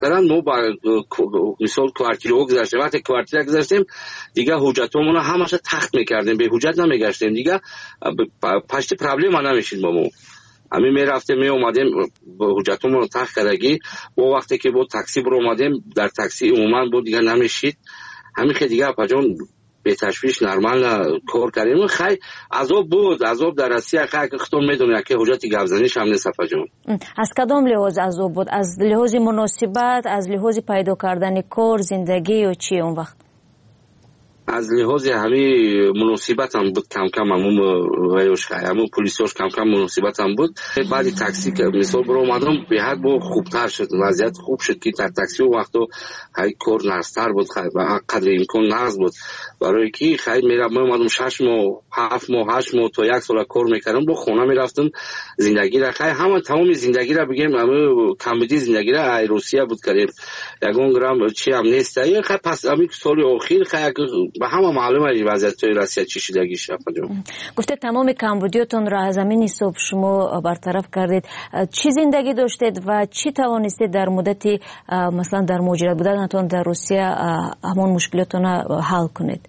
کردن ما با مثال کوارتیرها گذاشتیم. وقتی کوارتیر گذاشتیم دیگه حجتمون همش تخت میکردیم، به حجت نمیگشتیم دیگه، پشت پرابلم نمیشید با ما. همین میرفتیم می اومدیم با حجتمون تخت کردگی. با وقتی که با تاکسی برو اومدیم در تاکسی عموما بود دیگه نمیشید. همین که دیگه پجون به تشویش نرمال کار کردیم. خیلی عذاب بود، عذاب در روسیه. خیلی خودتون میدونید که حجت گوزنیش هم نیست پجون. از کدام لحاظ عذاب بود؟ از لحاظ مناسبت، از لحاظ پیدا کردن کار، زندگی و چی اون وقت؟ از لحاظ همین مناسبت هم بود، کم کم همون ویوش همون پلیساش کم کم مناسبت هم بود. بعد تاکسی که مثال برو اومدم به حد با خوبتر شد، وضعیت خوب شد که در تاکسی و وقتو خیلی کار نرستر بود، خیلی قدر امکان نرس بود. برای که خیلی میرم اومدم 6 ماه 7 ماه 8 ماه تا 1 سال کار میکردم، با خونه میرفتم. زندگی را خیلی همون تمام زندگی را بگیم همون کمبودی زندگی را ای روسیه بود کردیم. یگان گرام چی هم نیست. خیلی پس همین سال اخیر خیلی به همه معلومه وضعیت روسیه چی شدگی شد. گفته تمام کمبودیاتون را از زمین صبح شما برطرف کردید. چی زندگی داشتید و چی توانستید در مدت مثلا در مهاجرت بودنتون در روسیه همون مشکلاتون حل کنید؟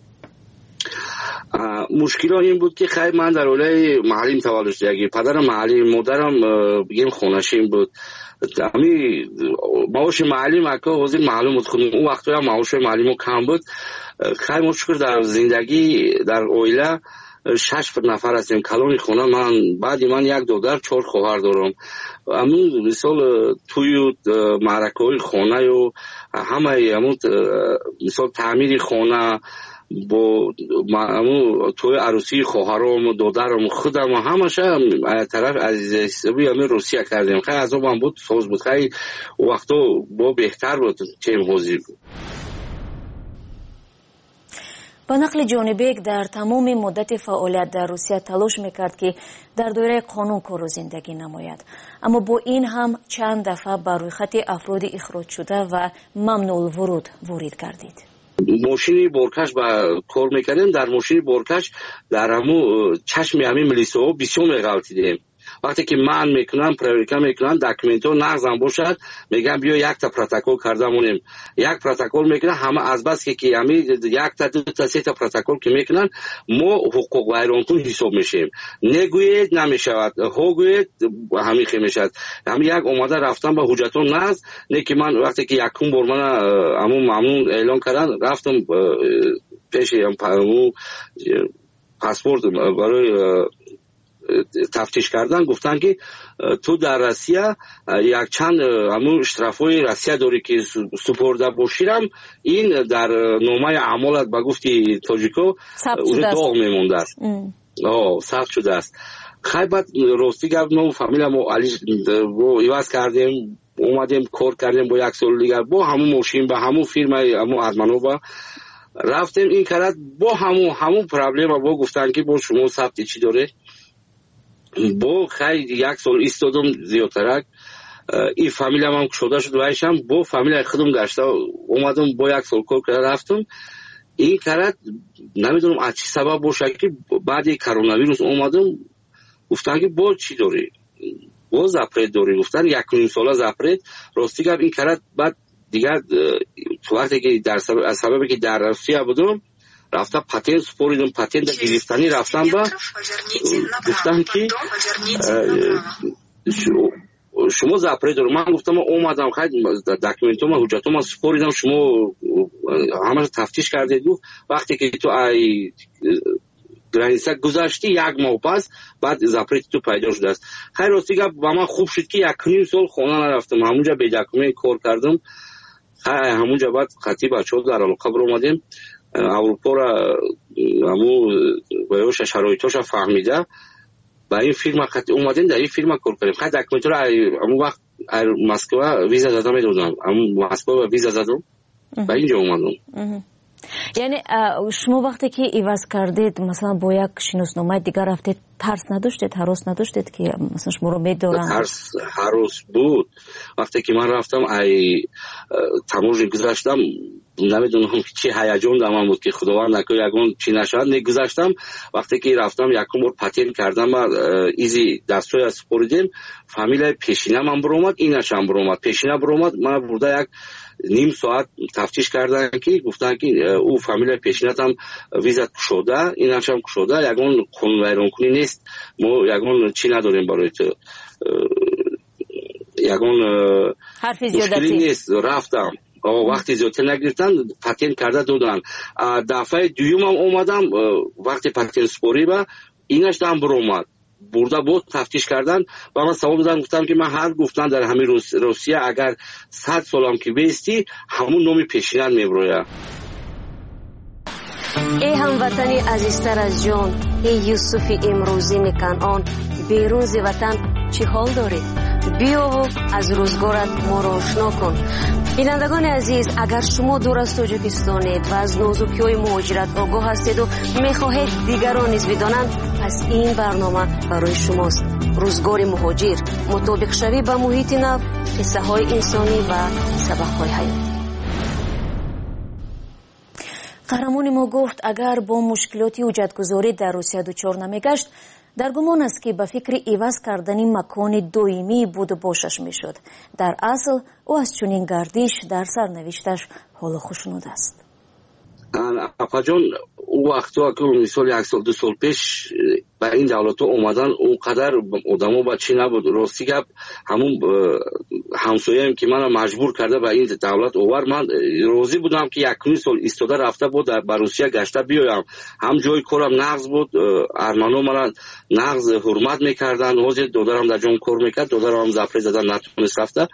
مشکل این بود که خیلی من در اولای محلیم تولد شدگی، پدرم محلی، مادرم بگیم خونشین بود. همین معاش معلم اکا حاضر معلوم بود خودم اون وقتا هم معاش معلم کم بود. خیلی مشکل در زندگی در اویله 6 نفر هستیم. کلون خونه من بعد من 1 دختر 4 خواهر دارم. همون مثال توی معرکه خونه و همه همون مثال تعمیر خونه با توی عروسی خواهرام و دادرم خودم و همش طرف از حسابی همین روسیه کردیم. خیلی عذابم بود، سوز بود. خیلی وقتا با بهتر بود چه حوزی بود. با نقل جانبیک در تمام مدت فعالیت در روسیه تلاش میکرد که در دایره قانون کار و زندگی نماید، اما با این هم چند دفعه بر روی خط افراد اخراج شده و ممنوع الورود وارد گردید. ماشینی بارکش با کار میکردیم. در ماشینی بارکش در همون چشم همین ملیسا بسیار غلطیدیم. وقتی که من میکنم پروریکا میکنم داکیومنتو نقضم باشد میگم بیا 1 تا پروتکل کردمونیم، 1 پروتکل میکنه همه از بس که همین 1 تا 2 تا 3 تا پروتکل که میکنن ما حقوق ویرانکن حساب میشیم. نگوید نمیشود، هوگوید همین خیلی میشد. همین 1 اومده رفتم با حجتون نقض نه که من وقتی که یکم بار من همون ممنون اعلان کردن رفتم پیش همون پاسپورت برای تفتیش کردن. گفتن که تو در روسیه یک چند همون اشترافای روسیه داری که سپرده باشیرم، این در نامه اعمالت با گفتی تاجیکو اون داغ میمونده است. ثبت شده است. خیلی بعد راستی گفت ما فامیلم علی رو ایواز کردیم، اومدیم کار کردیم با 1 سال دیگر با همون ماشین با همون فیرمای همون ارمانووا رفتیم. این کرد با همون پرابلم با گفتن که با شما ثبت چی داره. با خیلی 1 سال ایستادم زیادترک. این فامیلم هم شده شد وایشم با فامیل خودم گشته اومدم با 1 سال کار کرده رفتم. این کرد نمیدونم از چی سبب باشه که بعد کرونا ویروس اومدم گفتن که با چی داری، با زپرید داری. گفتن 1.5 ساله زپرید. راستی گفت این کرد بعد دیگر تو وقتی که در سببی که در روسیه بودم رفتم پاتنت سپوریدم، پاتنت گرفتنی رفتم با گفتم که شما زپرید دارم. من گفتم اومدم خیلی داکیومنتوم حجتوم سپوریدم، شما همه تفتیش کردید. وقتی که تو ای گرانیسه گذاشتی 1 ماه پس بعد زپرید تو پیدا شده است. خیلی راستی گفت با من خوب شد که 1.5 سال خونه نرفتم، همونجا به داکیومنت کار کردم. همونجا بعد خطی بچه‌ها در علاقه بر اومدیم اروپا را همون ویوش شرایطش فهمیده با این فیلم خط اومدیم در این فیلم کار کردیم. خیلی داکیومنت را همون وقت مسکو ویزا زدم میدادم، همون مسکو ویزا زدم با اینجا اومدم. یعنی شما وقتی که ایواز کردید مثلا با 1 شناسنامه دیگر رفتید ترس نداشتید، هراس نداشتید که مثلا شما رو میدارن؟ ترس هراس بود. وقتی که من رفتم ای تماشا گذاشتم نمیدونم چی هیجان در من بود که خداوند نکنه یگون چی نشد. نگذشتم وقتی که رفتم یکم بار پاتین کردم و ایزی دستوی از سپوریدیم فامیلای پیشینه من برومد، اینش هم برومد، پیشینه برومد. من بوده یک نیم ساعت تفتیش کردن که گفتن که او فامیلای پیشینه هم ویزا شده، اینش هم شده، یگون قانون ویران کنی نیست، ما یگون چی نداریم برای تو، یگون مشکلی نیست. رفتم وقتی زیادتر نگرفتن پاتین کرده دادن. دفعه دویم هم اومدم وقتی پاتین سپوری با اینش هم برومد برده بود تفتیش کردن و من سوال دادم گفتم که من هر گفتن در همین روسیه اگر 100 سالم که بیستی همون نومی پیشینه میبروید. ای هموطنی عزیزتر از جان، ای یوسف امروزی کنعان، بیرون ز وطن چی حال داری؟ بیا و از روزگارت ما را آشنا کن. بینندگان عزیز، اگر شما دور از تاجیکستانید و از نازکی‌های مهاجرت آگاه هستید و می‌خواهید دیگران نیز بدانند، پس این برنامه برای شماست. روزگار مهاجر، مطابق شوی با محیط نو، قصه‌های انسانی و سبق‌های حیاتی. قهرمان ما گفت اگر با مشکلاتی حجتگذاری در روسیه دچار نمیگشت، در گمان است که به فکر عوض کردن مکان دائمی بود و باشش میشد. در اصل او از چنین گردش در سرنوشتش حال خوشنود است. اپا جان او وقتا که مثال 1 سال 2 سال پیش با این دولت اومدن اونقدر آدمو بچه نبود. راستی گپ همون همسایه‌ام که منو مجبور کرده به این دولت اوور، من راضی بودم که 1 سال ایستاده رفته بود در روسیه گشته بیایم. هم جای کارم نقض بود، ارمنو من نقض حرمت میکردن، حاضر دادرم در جام کار میکرد، دادرم هم زفره زدن نتونست رفته.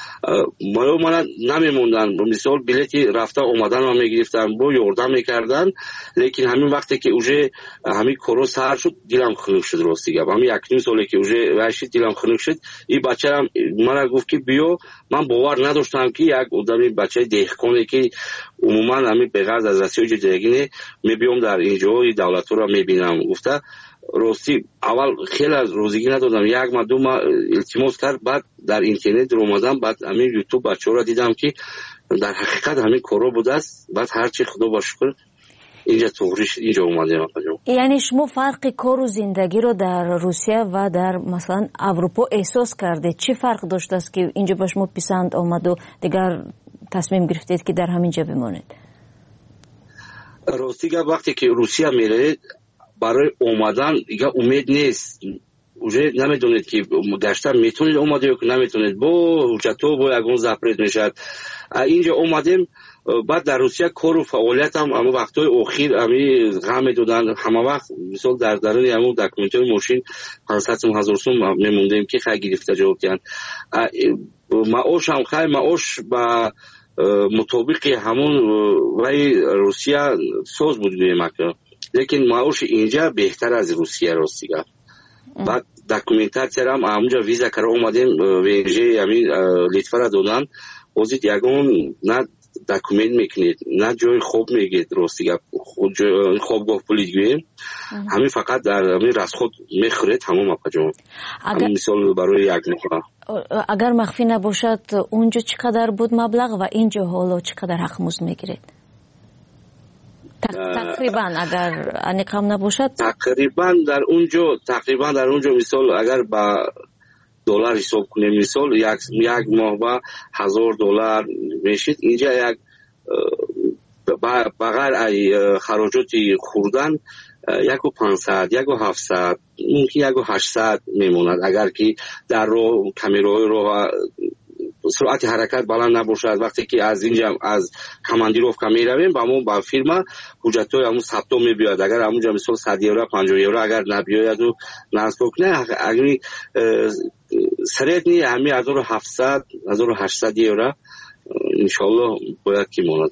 من نمیموندن، مثال بلیتی رفته اومدن و میگرفتن با یاردم میکردن. لیکن همین وقتی که اوجه همین کورو سر شد دلم خنک شد. راستی گپ همین 1 سالی که اوجه واشید دلم خنک شد. این بچه‌ام من گفت که بیا، من باور نداشتم که یک آدمی بچه دهقانی که عموما همین به غرض از رسیدگی زندگی میبیام در اینجا دولت رو میبینم. گفته راستی اول خیلی از روزگی ندادم، 1 ماه 2 ماه التماس کرد، بعد در اینترنت رو اومدم، بعد همین یوتیوب بچه‌ها رو دیدم که در حقیقت همین کارا بوده است. بعد هر چی خدا با شکر اینجا توریش اینجا اومدم. یعنی شما فرق کار و زندگی رو در روسیه و در مثلا اروپا احساس کرده؟ چه فرق داشت است که اینجا به شما پسند آمد و دیگر تصمیم گرفتید که در همینجا بمانید؟ راستی وقتی که روسیه میرید برای اومدن دیگه امید نیست. اوجه نمیدونید که گشتن میتونید اومده یا که نمیتونید، با حجتو با یگون زپرید میشد. اینجا اومدیم، بعد در روسیه کار و فعالیت هم اما وقتای اخیر همی غم دادن. همه وقت مثال در درون همون دکمنتای ماشین 500,000 سوم میموندیم که خیلی گرفته جواب کردن. معاش هم خیلی معاش با مطابق همون وی روسیه ساز بود میمکن، لیکن معاش اینجا بهتر از روسیه. راستی گفت بعد دکومنتاسیا هم همونجا ویزا کرده اومدیم ویژه همین لیتوا را دادن. اوزید یگون نه دکومنت میکنید نه جای خوب میگید. راستی گفت خوابگاه پلیدگویی همین فقط در همین رسخود میخورید همون مپجام. همین مثال برای یک نفر. اگر مخفی نباشد اونجا چقدر بود مبلغ و اینجا حالا چقدر حق مزد میگیرید؟ تقریبا اگر انیقام نباشد تقریبا در اونجا مثال اگر با دلار حساب کنیم، مثال یک ماه با $1000 میشید. اینجا یک بغیر خراجات خوردن 1500 1700 ممکن 1800 میموند. اگر که در رو کامیرای رو سرعت حرکت بلند نباشد، وقتی که از اینجا از کماندیروفکا میرویم با همون با فیرما حجتای همون ثبتو میبیاد. اگر همونجا مثلا 100 یورو 50 یورو اگر نبیاید و نصب کنه، اگر سریعت نی همین 1700 1800 یورو انشالله باید که ماند.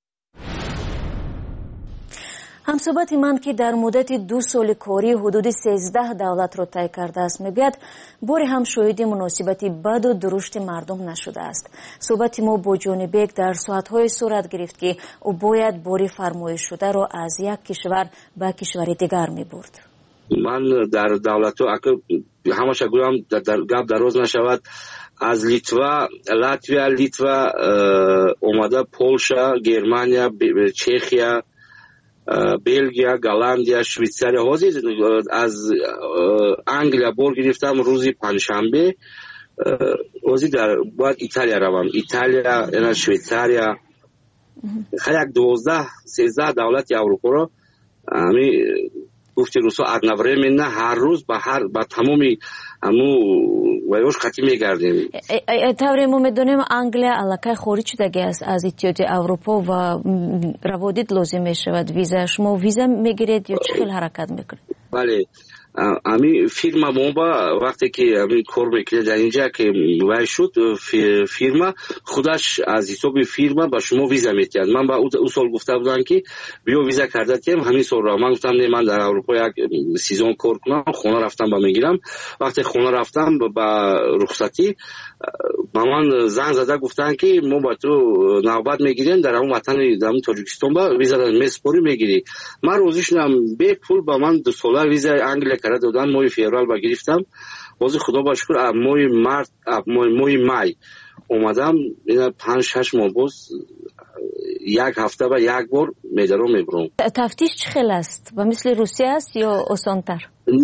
همصحبت من که در مدت 2 سال کاری حدود 13 دولت را طی کرده است میگوید باری هم شاهد مناسبتی بد و درشت مردم نشده است. صحبت ما با جان بیگ در ساعتهای صورت گرفت که او باید باری فرمایش شده را از یک کشور به کشور دیگر میبرد. من در دولت همش گویم در گپ دراز نشود، از لیتوا اومده، پولشا، گرمانیا، چخیا، بلژیا، گالندیا، شویتساریا. حاضر از انگلیا بار گرفتم روز پنجشنبه. حاضر در باید ایتالیا روم. ایتالیا، شویتساریا، خیلی 12-13 دولت اروپا رو همی گفتی روسا одновременно هر روز با تمامی همو ویوش خطی میگردیم. طوری ما میدونیم انگلیا علاقه خارج شده است از اتحادیه اروپا و روادید لازم میشود ویزا. شما ویزا میگیرید یا چه خیلی حرکت میکنید؟ بله، امی فیرما ما وقتی که امی کار میکنه در اینجا که وای شد، فیرما خودش از حساب فیرما با شما ویزا میتید. من با او سال گفته بودم که بیا ویزا کردم، همین سال را من گفتم نه، من در اروپا یک سیزن کار کنم. خونه رفتم با میگیرم. وقتی خونه رفتم با رخصتی با من زنگ زده گفتن که ما با تو نوبت میگیریم در اون وطن تاجیکستان با ویزا میسپوری میگیری. من روزش نم به پول با من 2 سال ویزا انگلیس کرده دادن. ماه فوریه با گرفتم. باز خدا با شکر ماه مای اومدم. اینا 5-6 ماه باز یک هفته و یک بار میدارم میبرم. تفتیش چه خیلی است؟ و مثل روسیه است یا آسان‌تر؟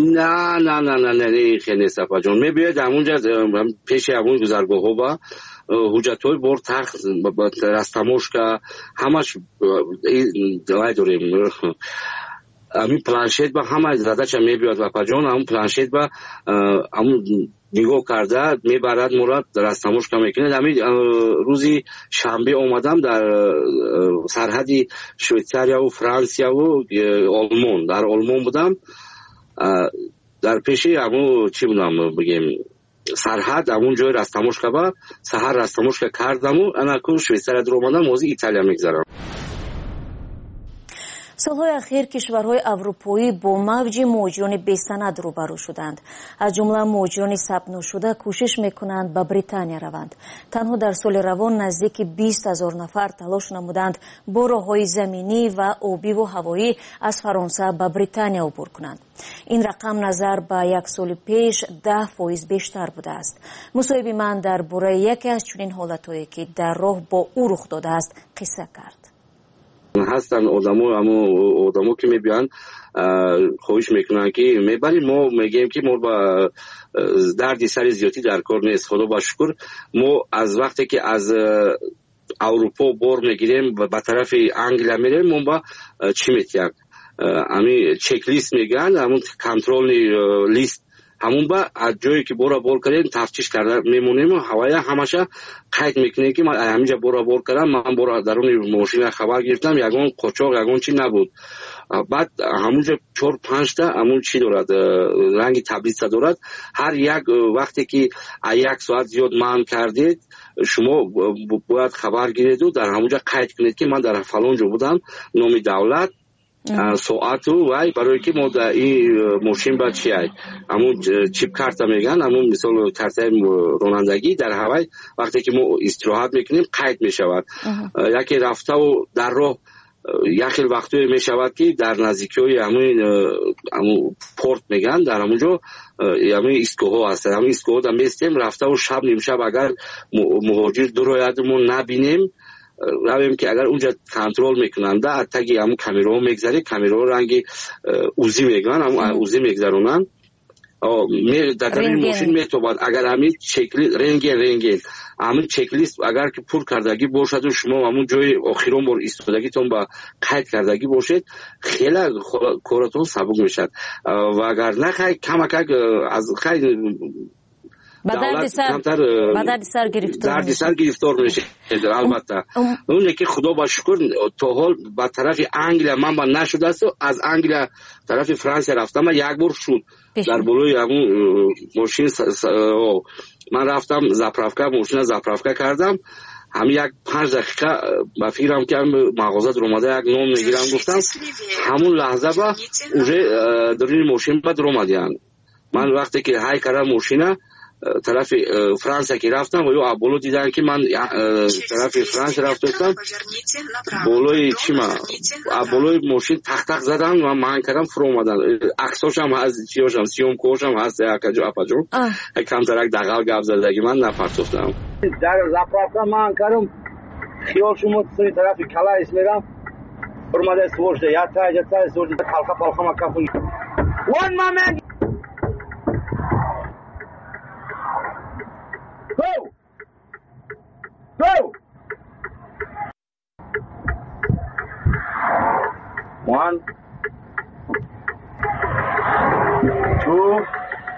نه خیلی نیست اپا جان. میباید همونجا پیش همون گذرگاه ها با حجتهای بار تخت رستموش که همش دلای داریم. همین پلانشیت با همه زده چه میباید اپا جان. همون پلانشیت با همون نگاه کرده میبرد مراد رستموش که میکنه. همین روزی شنبه اومدم در سرحدی شویتساریا و فرانسیا و آلمان. در آلمان بودم، در پیش همون چی بودم بگیم سرحد همون جای رستموشکا با سهر رستموشکا کردم و انا که شویتساریا در اومدم موزی ایتالیا میگذارم. سالهای اخیر کشورهای اروپایی با موج مهاجران بی‌سند روبرو شدند. از جمله مهاجران ثبت نشده کوشش میکنند به بریتانیا روند. تنها در سال روان نزدیک 20,000 نفر تلاش نمودند با راههای زمینی و آبی و هوایی از فرانسه به بریتانیا عبور کنند. این رقم نظر به 1 سال پیش 10% بیشتر بوده است. مصاحبه من درباره یکی از چنین حالتهایی که در راه با او رخ داده است قصه کرد. هستن آدمو که میبیان خواهش میکنن که میبریم. ما میگیم که ما با دردی سر زیادی در کار نیست. خدا با شکر ما از وقتی که از اروپا بار میگیریم و به طرف انگلیا میریم ما با چی میتیم همین چک لیست میگن، همون کنترل لیست، همون با از جایی که بورا بار کردیم تفتیش کرده میمونیم و هوایی همشه قید میکنه که من همینجا بورا بار کردم. من بورا درون ماشین خبر گرفتم یگان قاچاق یگان چی نبود. بعد همونجا 4-5 تا همون چی دارد رنگی تبلیغ دارد. هر یک وقتی که 1 ساعت زیاد مهم کردید شما باید خبر گیرید و در همونجا قید کنید که من در فلان جا بودم، نام دولت، ساعت و برای که ما در این ماشین باید چی هست همون چیپ کارت میگن، همون مثال کارت رانندگی در هوای وقتی که ما استراحت میکنیم قید میشود. یکی رفته و در راه یکی وقتی میشود که در نزدیکی های همون پورت میگن در همونجا همون ایستگاه هست. همون ایستگاه در میستیم رفته و شب نیم شب اگر مهاجر درویدمون نبینیم رویم که اگر اونجا کنترل میکنن ده تگی همون کامیرا میگذاری، کامیرا رنگی اوزی میگن، همون اوزی میگذارونن در این ماشین میتوباد. اگر همین چکلی رنگی همین چکلیست اگر که پر کردگی باشد و شما همون جای آخرون بار ایستادگی تون با قید کردگی باشید خیلی کارتون سبک میشد و اگر نه خیلی کمک از خیلی دردی سر گرفتار میشه. البته اونه که خدا با شکر تا حال با طرف انگلیا من با نشده است. از انگلیا طرف فرانسه رفتم و 1 بار شد در بلوی همون ماشین من رفتم ماشین زپرافکا کردم. همین 5 دقیقه با فکرم که مغازه رو اومده یک نام میگیرم گفتم همون لحظه با اونجا در این ماشین با در اومدیم. من وقتی که های کردم ماشینه طرف فرانسه که رفتم و یا ابولو دیدن که من طرف فرانسه رفتم بولوی چی ما ابولوی ماشین تق تق زدن و من کردم فرو اومدن عکساش هم هست چیاش هم سیوم کوش هم هست اپاجو کم ترک دقل گپ زدگی من نپرسفتم در زفرافتا من کردم خیال شما سری طرف کلایس میرم اومده سوژده یا تا سوژده پالخا ما کافون one moment go 1 2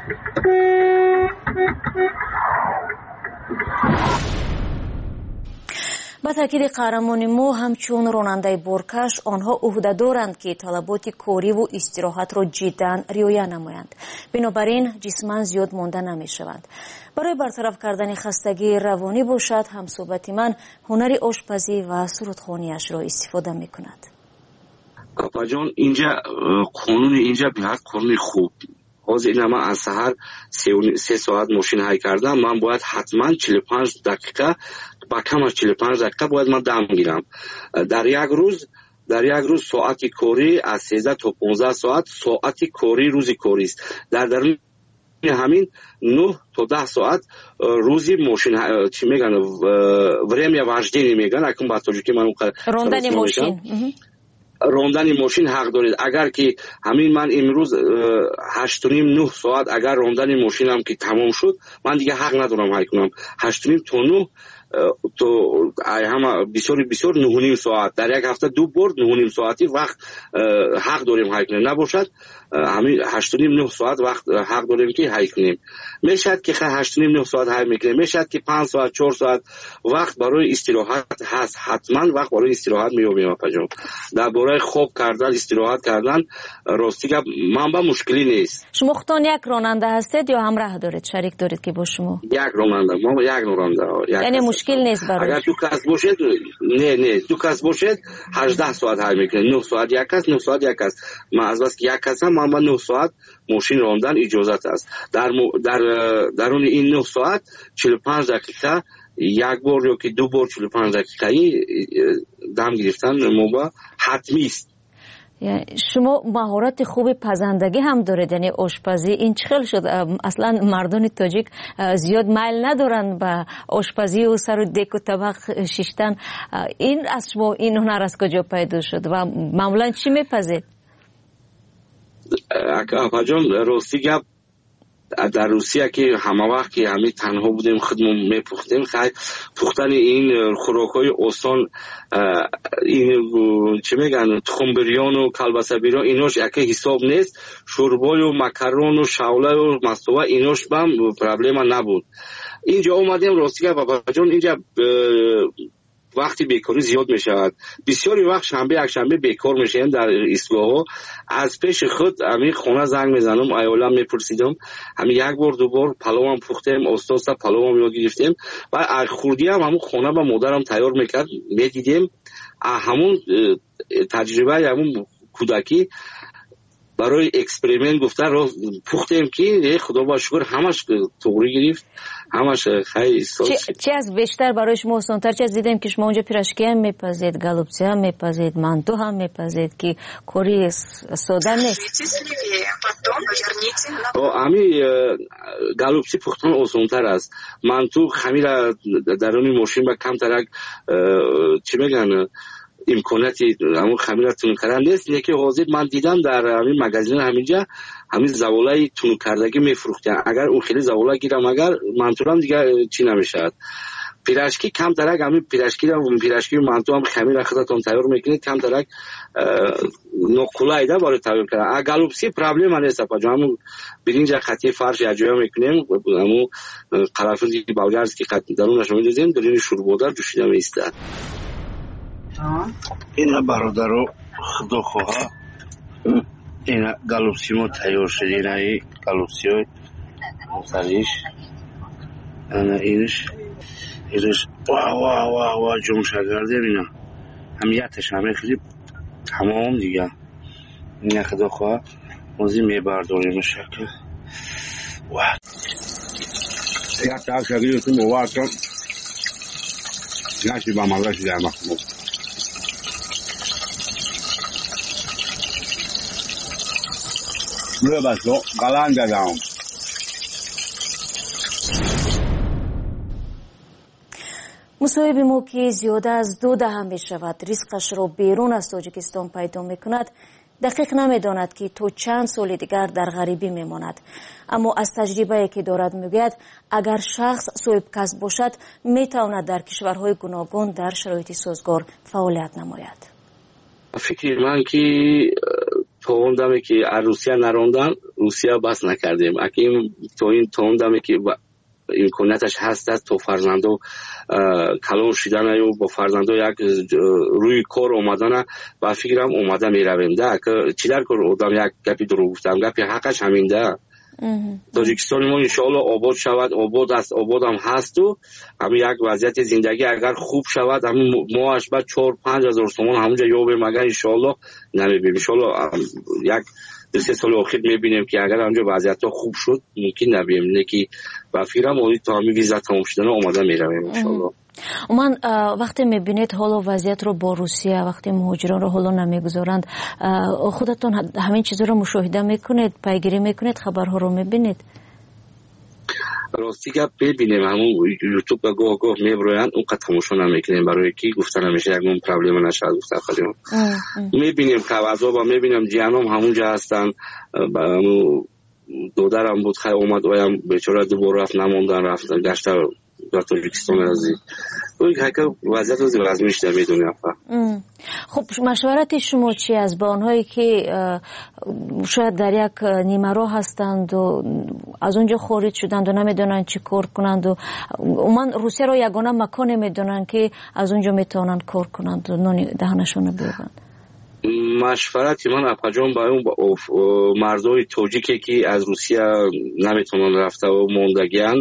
با تاکید قهرمان ما همچون راننده بارکش آنها عهده دارند که طلبات کاری و استراحت را جدا رعایت نمایند. بنابراین جسماً زیاد مانده نمی شوند. برای برطرف کردن خستگی روانی باشد همصحبت من هنر آشپزی و سرودخوانی‌اش را استفاده می کند. کاپا جان اینجا قانون اینجا بیاد قانون خوب. حاضر اینم از سحر 3 ساعت ماشین های کردم من باید حتما 45 دقیقه با کم از 45 دقیقه باید من دم گیرم. در یک روز ساعت کاری از 13 تا 15 ساعت کاری روزی کاری است. در همین 9 تا 10 ساعت روزی ماشین چی میگن время вождения میگن اکنون با توجه که من راندن ماشین راندن ماشین حق دارید. اگر که همین من امروز 8.5-9 ساعت اگر راندن ماشینم که تمام شد من دیگه حق ندارم های کنم 8.5 تا 9 تو هم بسیار 9.5 ساعت در یک هفته 2 بار 9.5 ساعتی وقت حق داریم های کنیم نباشد همین 8.5-9 ساعت وقت حق داریم که های کنیم. میشد که 8.5-9 ساعت های میکنیم میشد که 5 ساعت 4 ساعت وقت برای استراحت هست حتما وقت برای استراحت میابیم پجام در برای خوب کردن استراحت کردن راستی که من با مشکلی نیست. شما خودتان یک راننده هستید یا همراه دارید شریک دارید که با شما؟ یک راننده ما یک راننده یعنی مشکل نیست برای اگر تو کس باشد نه تو کس باشد 18 ساعت های میکنه 9 ساعت یک کس 9 ساعت یک کس من از بس که یک کس هم من با 9 ساعت ماشین راندن اجازت است. در اون این 9 ساعت 45 دقیقه یک بار یا که 2 بار 45 دقیقه دم گرفتن موبا حتمی است. شما مهارت خوب پزندگی هم دارید یعنی آشپزی این چخل شد اصلا مردان تاجیک زیاد میل ندارن به آشپزی و سر و دک و طبق شیشتن این از شما این هنر از کجا پیدا شد و معمولا چی میپزید؟ اکا جان راستی گپ در روسیه که همه وقت که همین تنها بودیم خودمون میپختیم خیلی پختن این خوراکای آسان این چی میگن تخم بریان و کلبسه بریان ایناش اگه حساب نیست شوربای و مکرون و شوله و مستوه ایناش بهم پرابلم نبود. اینجا اومدیم راستی که بابا جان اینجا وقتی بیکاری زیاد می شود بسیاری وقت شنبه یک شنبه بیکار میشیم در ایستگاه ها از پیش خود همین خونه زنگ میزنم ایالم میپرسیدم همین یک بار 2 بار پلو هم پختیم استاد پلو هم یاد گرفتیم و خوردی هم همون خونه با مادرم تیار میکرد میدیدیم همون تجربه همون کودکی برای اکسپریمنت گفتن رو پختیم که خدا با شکر همش توری گرفت همش خیلی چی از بیشتر برای شما آسان‌تر چه دیدیم که شما اونجا پیراشکی هم میپزید گالوپسی هم میپزید مانتو هم میپزید که کاری ساده نیست. همین گالوپسی پختن آسان‌تر است مانتو خمیر درون ماشین با کم ترک چی میگن امکاناتی همون خمیر تون کردن نیست. یکی حاضر من دیدم در همین مغازین همینجا همین زوالای تون کردگی میفروختن اگر اون خیلی زوالا گیرم اگر منطورم دیگه چی نمیشد پیراشکی کم ترک همین پیراشکی رو پیراشکی منطور هم خمیر خودتون تیار میکنید کم ترک نقلایده برای تیار کردن گالوپسی پرابلم نیست پاجا همون برنج خطی فرش اجرا میکنیم همون قرنفل بلغارس که خط درونش میذاریم درین شوربادر جوشیده میسته. اینا برادرو خدا خواه اینا گالوپسی ما تیار شد اینا ای گالوپسی های مصریش اینش واه جمشه کردیم اینا همیتش همه خیلی تمام دیگه اینا خدا خواه موزی میبرداریم شکل یک تا شگیرتون موارد کن نشی با مالش در مخموم روی بسو قلن دادم. مصاحبه ما که زیاده از 2 دهه می شود ریسکش را بیرون از تاجیکستان پیدا می کند دقیق نمی داند که تو چند سال دیگر در غریبی می ماند. اما از تجربه که دارد می گوید اگر شخص صاحب کسب باشد می تواند در کشورهای گوناگون در شرایط سازگار فعالیت نماید. فکر من که توندمی که روسیه نراندن روسیه بس نکردیم اگه تو این توندمی که امکانیتش هست تو فرزندو کلان شدن و با فرزندو یک روی کار اومدن و فکرم اومده میرویم ده که چی در کار آدم یک گپی درو گفتم گپی حقش همین ده تاجیکستان ما انشاءالله آباد شود آباد است آباد هم هست و همین یک وضعیت زندگی اگر خوب شود همین ماهش بعد 4-5 هزار تومان همونجا یابیم اگر انشاءالله نمیبینیم انشاءالله یک 2-3 سال اخیر میبینیم که اگر همونجا وضعیت خوب شد ممکن نبیم نه که و فکرم اولی تا همین ویزا تمام شدن آماده میرویم انشاءالله. من وقتی میبینید حالا وضعیت رو با روسیه وقتی مهاجران رو حالا نمیگذارند خودتون همین چیزا رو مشاهده میکنید پیگیری میکنید خبرها رو میبینید؟ راستی که ببینیم همون یوتیوب گاه گاه میبرویند اون قد تماشا نمیکنیم برای کی گفتن همیشه یکمون پرابلم نشد گفتن خودمون میبینیم خبرها و میبینیم جیانم همونجا هستن دودرم بود خیلی اومد اویم بیچاره دوباره رفت نموندن رفتن گشت در تاجیکستان ازی اون که وضعیت روزی وزمیش در میدونیم. خب مشورت شما چی از با آنهایی که شاید در یک نیمه راه هستند و از اونجا خارج شدند و نمیدونن چی کار کنند و من روسیه رو یگانه مکان میدونن که از اونجا میتونن کار کنند و نون دهنشون رو بیارند؟ مشورتی من اپاجان با اون مردای تاجیکی که از روسیه نمیتونن رفته و موندگیان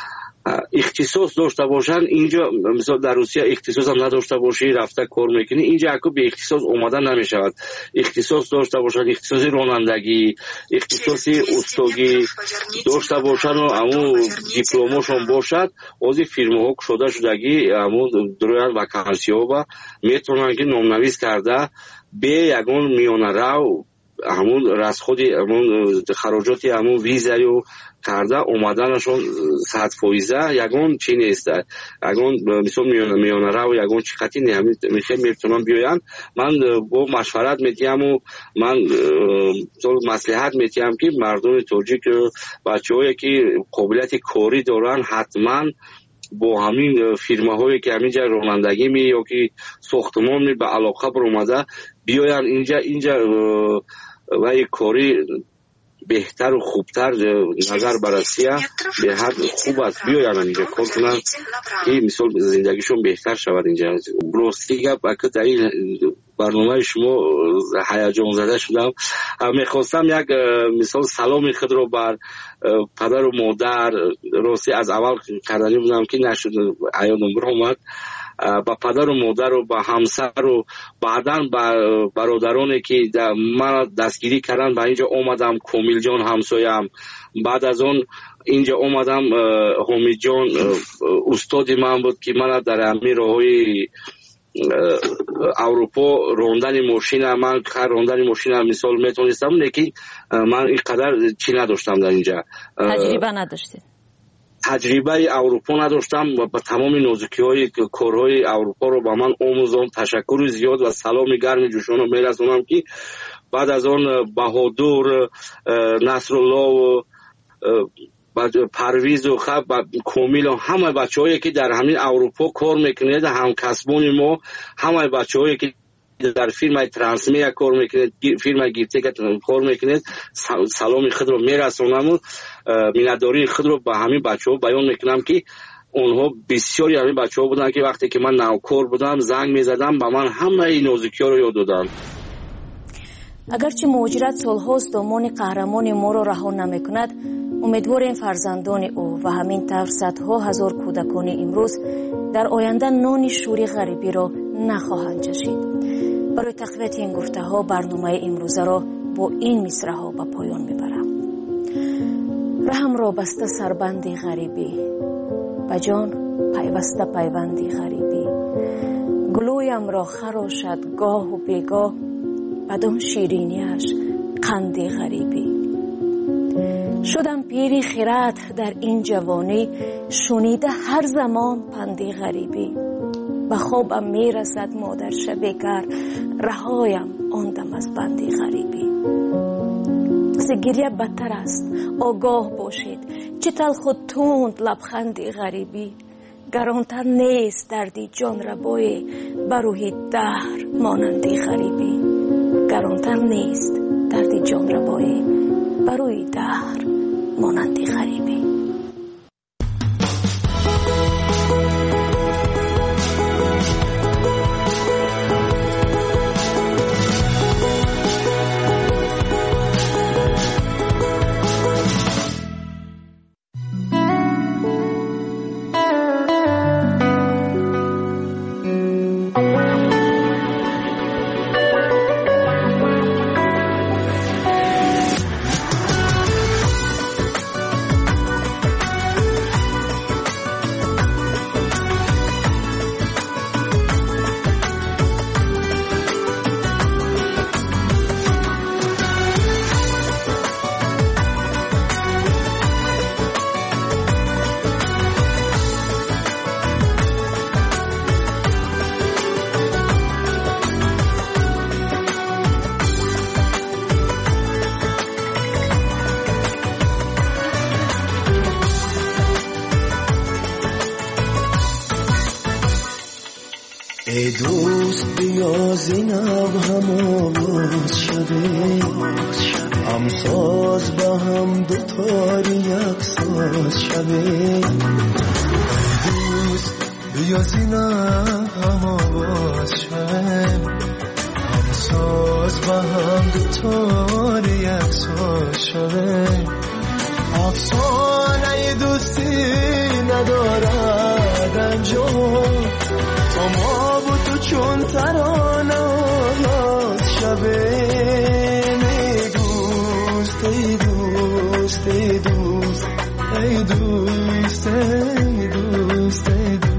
اختصاص داشته باشن اینجا مثلا در روسیه اختصاص هم نداشته باشی رفته کار میکنی اینجا اکو به اختصاص اومدن نمیشود اختصاص داشته باشن اختصاصی رانندگی اختصاصی استاگی داشته باشن و همون دیپلمشون باشد از این فیرم ها شده شدگی همون درویان وکانسی ها و میتونن که نامنویس کرده به یکون میانه رو همون رسخودی همون خراجاتی همون ویزایی و کرده اومدنشون 100% یگون چی نیست یگون مثلا میانه رو یگون چی خطی نمیخوام میتونم بیاین من با مشورت میتیم و من مصلحت میتیم که مردم تاجیک بچه‌هایی که قابلیت کاری دارن حتما با همین فیرمه هایی که همینجا رانندگی می یا که ساختمان می به علاقه برآمده بیاین اینجا و یک کاری بهتر و خوبتر نظر بررسی به حد خوب است بیاین اینجا کار کنن که مثال زندگیشون بهتر شود اینجا. راستی که در این برنامه شما هیجان زده شدم میخواستم یک مثال سلام خود رو بر پدر و مادر راستی از اول کردنی بودم که نشد عیادم برآمد با پدر و مادر و با همسر و بعداً با برادرانی که من دستگیری کردن با اینجا اومدم کمیل جان همسایم بعد از اون اینجا اومدم حمید جان استادی من بود که من در همین راههای اروپا راندن ماشین من راندن ماشین مثال میتونستم لیکن من اینقدر چی نداشتم در اینجا تجربه نداشتید تجربه اروپا نداشتم و با تمام نازکی های کارهای اروپا رو با من آموزان تشکر زیاد و سلام گرم جوشان رو میرسونم که بعد از آن بهادر نصرالله و پرویز و خب کمیل و همه بچه هایی که در همین اروپا کار میکنید هم کسبون ما همه بچه هایی که در فیلم ترانسمیا کار میکنید فیلم گیرته که کار میکنید سلام خود رو میرسونم و مینداری خود رو به همین بچه ها بیان میکنم که اونها بسیاری همین بچه ها بودن که وقتی که من نوکار بودم زنگ میزدم با من همه این نازکی ها رو یاد دادن. اگرچه مهاجرت سالهاست دامان قهرمان ما را رها نمیکند امیدواریم فرزندان او و همین طور صدها هزار کودکان امروز در آینده نان شوری غریبی را نخواهند چشید. برای تقویت این گفته ها برنامه امروزه را با این مصرع ها به پایان میبرم. رحم را بسته سربند غریبی به جان پیوسته پیوندی غریبی. گلویم را خراشد گاه و بیگاه بدان شیرینیش قندی غریبی. شدم پیری خرد در این جوانی شنیده هر زمان پندی غریبی. به خوابم میرسد مادر شب کر رهایم آندم از بندی غریبی. ز گریه بدتر است آگاه باشید چه تلخ و تند لبخندی غریبی. گرانتر نیست دردی جان ربای بروی دهر مانندی غریبی. گرانتر نیست دردی جان ربای بروی دهر مانندی غریبی. ای دوست بیا زینب هم آواز شده، هم ساز با هم دوتاری یک ساز شده. ای دوست بیا زینب هم آواز شده، هم ساز با هم دوتاری یک ساز شده. افسانه دوستی ندارد انجام، ما با تو چون ترانه شبه. ای دوست ای دوست ای دوست ای دوست ای دوست ای دوست.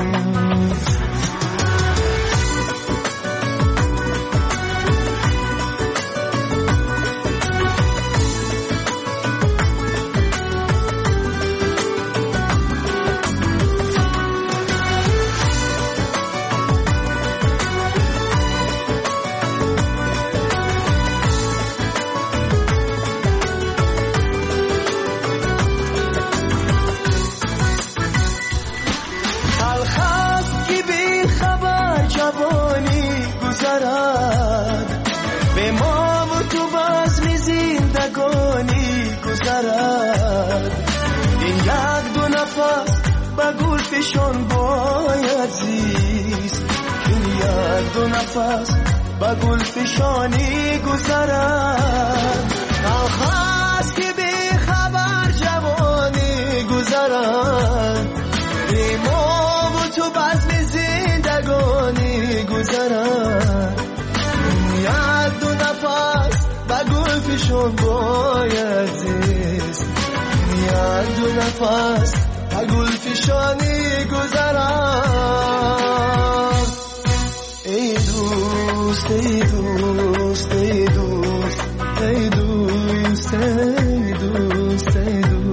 به ما و تو بزم زندگانی گذرد. این یک دو نفس به گل فشان باید زیست، این یک دو نفس به گل فشانی گذرد. آخاست که بی خبر جوانی گذرد، به ما و تو بزم زندگانی گذرد. یک دو نفس به گل فشان باید زیست، یک دو نفس به گل فشانی گذرد. ای دوست ای دوست ای دوست ای دوست ای دوست ای دوست.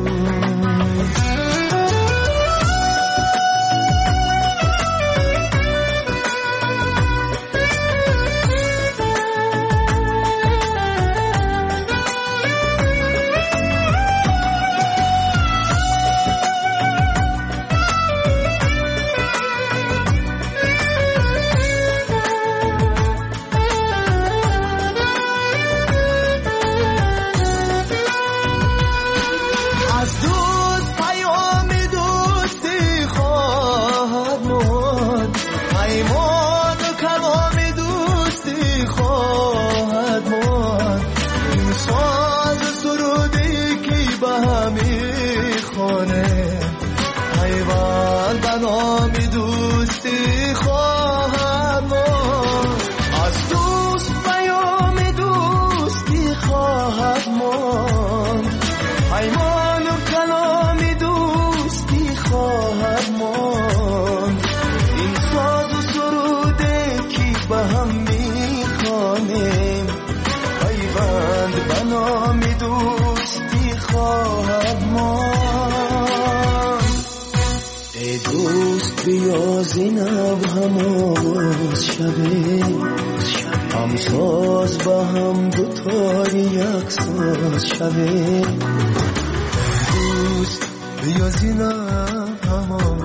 باز اینم هم آواز شبه هم ساز با هم دوتاری یک ساز شبه دوست بیا زینم هم